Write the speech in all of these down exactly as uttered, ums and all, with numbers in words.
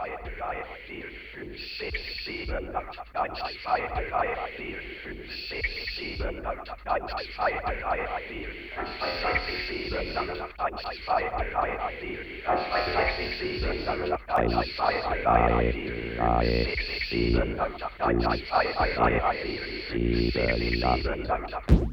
drei, vier, fünf, sechs, sieben, acht, eins, zwei, drei, vier, fünf, sechs, sieben, acht, eins, zwei, drei, vier, fünf, sechs, sieben, acht, eins, zwei, drei, vier, fünf, sechs, sieben, acht, eins, zwei, drei, vier, fünf, sechs, sieben, acht, eins, zwei, drei, vier, fünf, sechs, sieben, acht.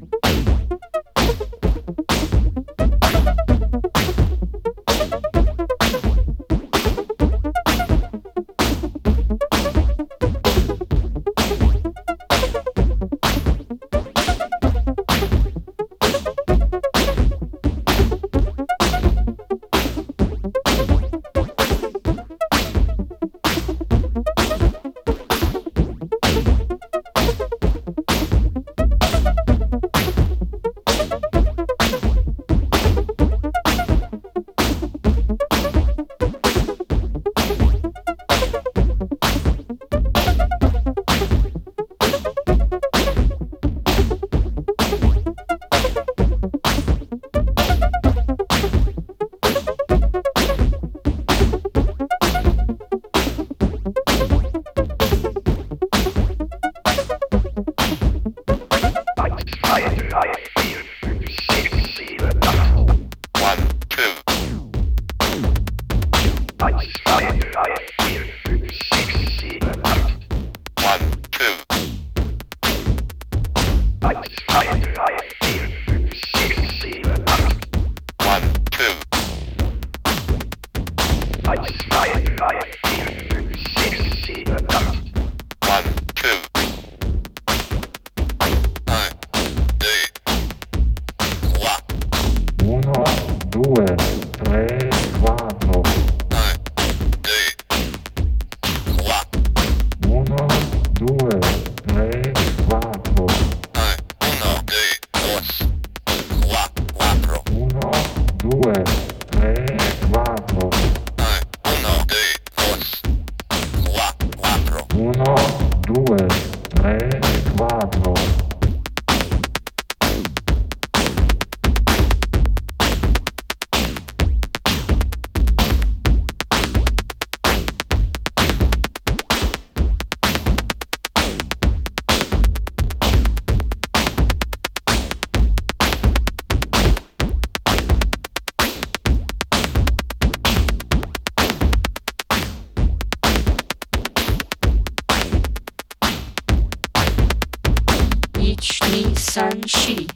San Shi.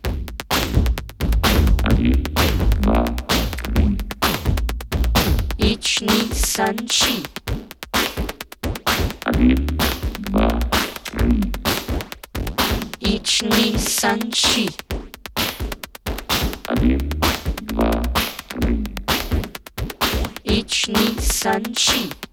Ich ni San Shi. Ich ni San Shi. Ich ni San Shi.